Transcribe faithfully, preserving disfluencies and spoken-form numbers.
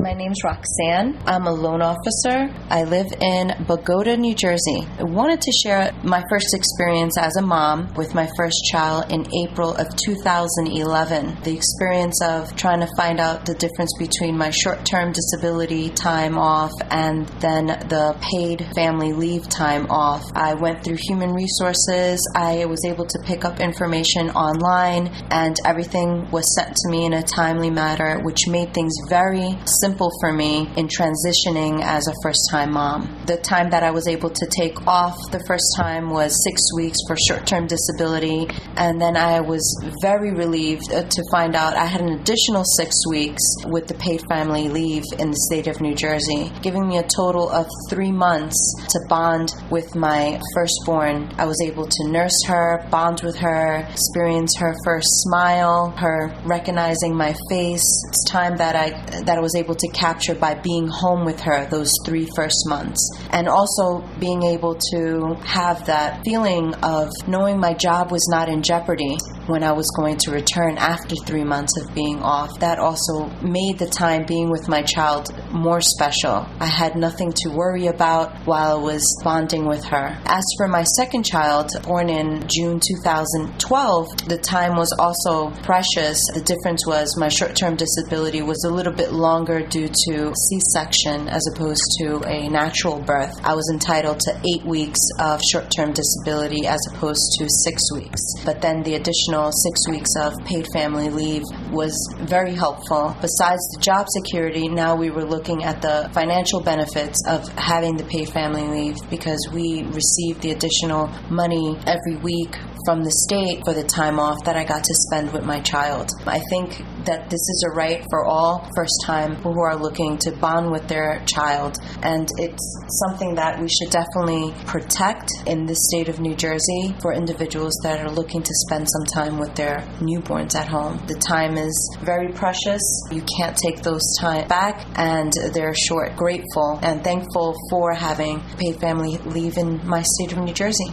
My name's Roxanne. I'm a loan officer. I live in Bogota, New Jersey. I wanted to share my first experience as a mom with my first child in April of two thousand eleven. The experience of trying to find out the difference between my short-term disability time off and then the paid family leave time off. I went through human resources. I was able to pick up information online, and everything was sent to me in a timely manner, which made things very simple for me in transitioning as a first-time mom. The time that I was able to take off the first time was six weeks for short-term disability, and then I was very relieved to find out I had an additional six weeks with the paid family leave in the state of New Jersey, giving me a total of three months to bond with my firstborn. I was able to nurse her, bond with her, experience her first smile, her recognizing my face. It's time that I that I was able to capture by being home with her those three first months. And also being able to have that feeling of knowing my job was not in jeopardy when I was going to return after three months of being off. That also made the time being with my child more special. I had nothing to worry about while I was bonding with her. As for my second child, born in June two thousand twelve, the time was also precious. The difference was my short-term disability was a little bit longer due to C-section as opposed to a natural birth. I was entitled to eight weeks of short-term disability as opposed to six weeks. But then the additional six weeks of paid family leave was very helpful. Besides the job security, now we were looking at the financial benefits of having the paid family leave because we received the additional money every week from the state for the time off that I got to spend with my child. I think that this is a right for all first-time who are looking to bond with their child, and it's something that we should definitely protect in the state of New Jersey for individuals that are looking to spend some time with their newborns at home. The time is very precious. You can't take those time back, and they're short. Grateful and thankful for having paid family leave in my state of New Jersey.